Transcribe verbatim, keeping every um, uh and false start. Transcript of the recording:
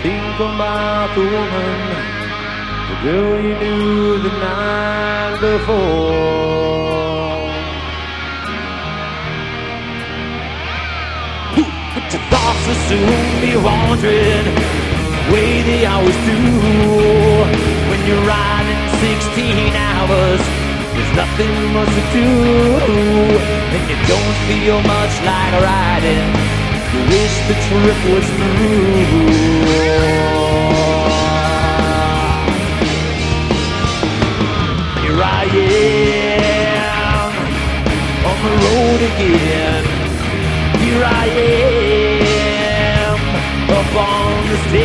think about the woman, the girl you knew the night before. But your thoughts will soon be wandering the way they always do. When you're riding sixteen hours, there's nothing much to do, and you don't feel much like riding. You wish the trip was through. Here I am on the road again. Here I am up on the stage.